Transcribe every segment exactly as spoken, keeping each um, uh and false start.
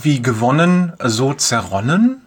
Wie gewonnen, so zerronnen?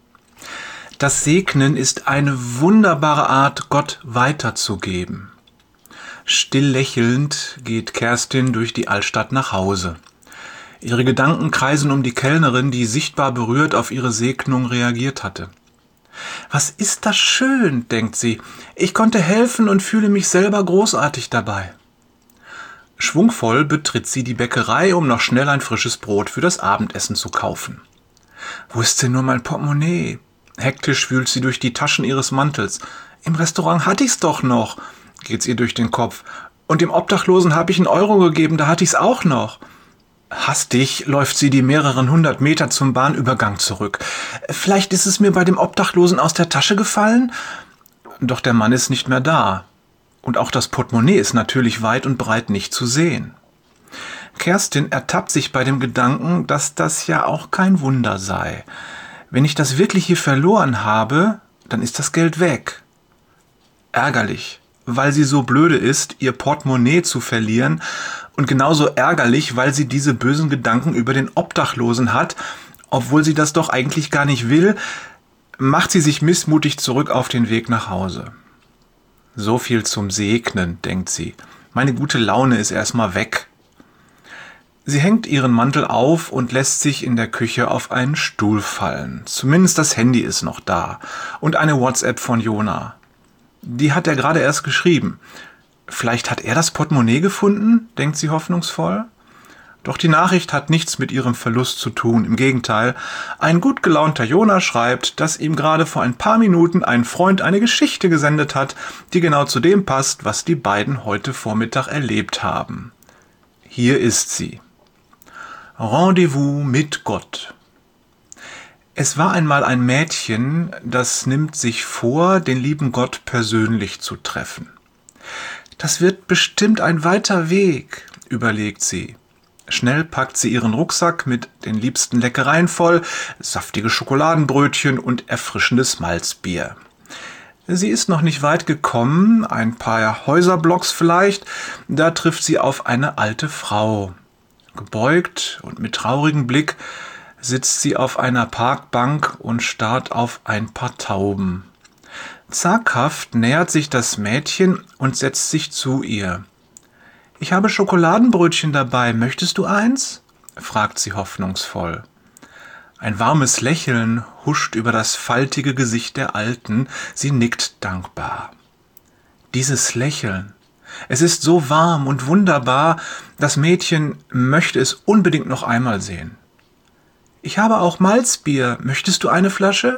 Das Segnen ist eine wunderbare Art, Gott weiterzugeben. Still lächelnd geht Kerstin durch die Altstadt nach Hause. Ihre Gedanken kreisen um die Kellnerin, die sichtbar berührt auf ihre Segnung reagiert hatte. Was ist das schön, denkt sie. Ich konnte helfen und fühle mich selber großartig dabei. Schwungvoll betritt sie die Bäckerei, um noch schnell ein frisches Brot für das Abendessen zu kaufen. Wo ist denn nur mein Portemonnaie? Hektisch wühlt sie durch die Taschen ihres Mantels. Im Restaurant hatte ich's doch noch, geht's ihr durch den Kopf. Und dem Obdachlosen habe ich einen Euro gegeben, da hatte ich's auch noch. Hastig läuft sie die mehreren hundert Meter zum Bahnübergang zurück. Vielleicht ist es mir bei dem Obdachlosen aus der Tasche gefallen? Doch der Mann ist nicht mehr da. Und auch das Portemonnaie ist natürlich weit und breit nicht zu sehen. Kerstin ertappt sich bei dem Gedanken, dass das ja auch kein Wunder sei. Wenn ich das wirklich hier verloren habe, dann ist das Geld weg. Ärgerlich, weil sie so blöde ist, ihr Portemonnaie zu verlieren, und genauso ärgerlich, weil sie diese bösen Gedanken über den Obdachlosen hat, obwohl sie das doch eigentlich gar nicht will, macht sie sich missmutig zurück auf den Weg nach Hause. So viel zum Segnen, denkt sie. Meine gute Laune ist erstmal weg. Sie hängt ihren Mantel auf und lässt sich in der Küche auf einen Stuhl fallen. Zumindest das Handy ist noch da. Und eine WhatsApp von Jona. Die hat er gerade erst geschrieben. Vielleicht hat er das Portemonnaie gefunden, denkt sie hoffnungsvoll. Doch die Nachricht hat nichts mit ihrem Verlust zu tun. Im Gegenteil, ein gut gelaunter Jona schreibt, dass ihm gerade vor ein paar Minuten ein Freund eine Geschichte gesendet hat, die genau zu dem passt, was die beiden heute Vormittag erlebt haben. Hier ist sie. Rendezvous mit Gott. Es war einmal ein Mädchen, das nimmt sich vor, den lieben Gott persönlich zu treffen. Das wird bestimmt ein weiter Weg, überlegt sie. Schnell packt sie ihren Rucksack mit den liebsten Leckereien voll, saftige Schokoladenbrötchen und erfrischendes Malzbier. Sie ist noch nicht weit gekommen, ein paar Häuserblocks vielleicht, da trifft sie auf eine alte Frau. Gebeugt und mit traurigem Blick sitzt sie auf einer Parkbank und starrt auf ein paar Tauben. Zaghaft nähert sich das Mädchen und setzt sich zu ihr. »Ich habe Schokoladenbrötchen dabei, möchtest du eins?« fragt sie hoffnungsvoll. Ein warmes Lächeln huscht über das faltige Gesicht der Alten, sie nickt dankbar. Dieses Lächeln, es ist so warm und wunderbar, das Mädchen möchte es unbedingt noch einmal sehen. »Ich habe auch Malzbier, möchtest du eine Flasche?«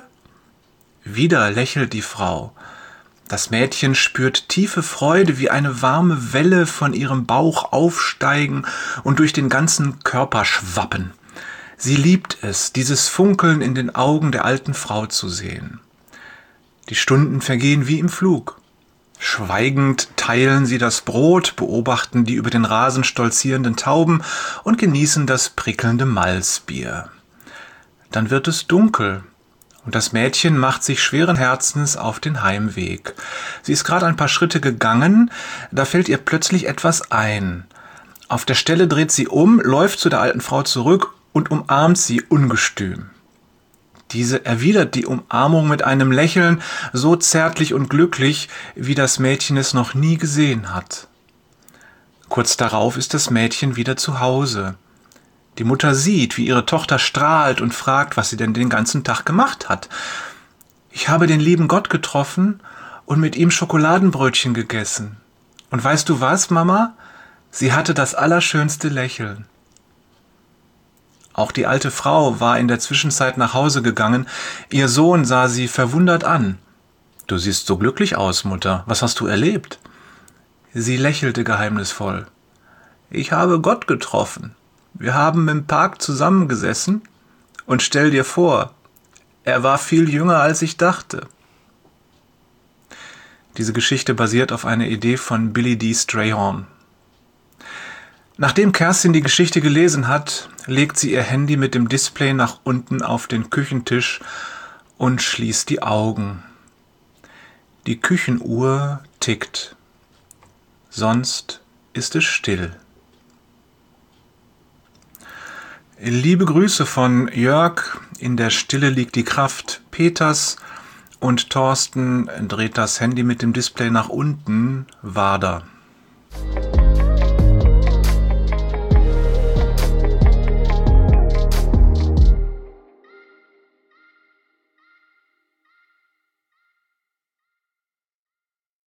Wieder lächelt die Frau. Das Mädchen spürt tiefe Freude, wie eine warme Welle von ihrem Bauch aufsteigen und durch den ganzen Körper schwappen. Sie liebt es, dieses Funkeln in den Augen der alten Frau zu sehen. Die Stunden vergehen wie im Flug. Schweigend teilen sie das Brot, beobachten die über den Rasen stolzierenden Tauben und genießen das prickelnde Malzbier. Dann wird es dunkel. Und das Mädchen macht sich schweren Herzens auf den Heimweg. Sie ist gerade ein paar Schritte gegangen, da fällt ihr plötzlich etwas ein. Auf der Stelle dreht sie um, läuft zu der alten Frau zurück und umarmt sie ungestüm. Diese erwidert die Umarmung mit einem Lächeln, so zärtlich und glücklich, wie das Mädchen es noch nie gesehen hat. Kurz darauf ist das Mädchen wieder zu Hause. Die Mutter sieht, wie ihre Tochter strahlt und fragt, was sie denn den ganzen Tag gemacht hat. »Ich habe den lieben Gott getroffen und mit ihm Schokoladenbrötchen gegessen. Und weißt du was, Mama? Sie hatte das allerschönste Lächeln.« Auch die alte Frau war in der Zwischenzeit nach Hause gegangen. Ihr Sohn sah sie verwundert an. »Du siehst so glücklich aus, Mutter. Was hast du erlebt?« Sie lächelte geheimnisvoll. »Ich habe Gott getroffen. Wir haben im Park zusammengesessen und stell dir vor, er war viel jünger, als ich dachte.« Diese Geschichte basiert auf einer Idee von Billy D. Strayhorn. Nachdem Kerstin die Geschichte gelesen hat, legt sie ihr Handy mit dem Display nach unten auf den Küchentisch und schließt die Augen. Die Küchenuhr tickt. Sonst ist es still. Liebe Grüße von Jörg, in der Stille liegt die Kraft Peters und Thorsten dreht das Handy mit dem Display nach unten, Wader.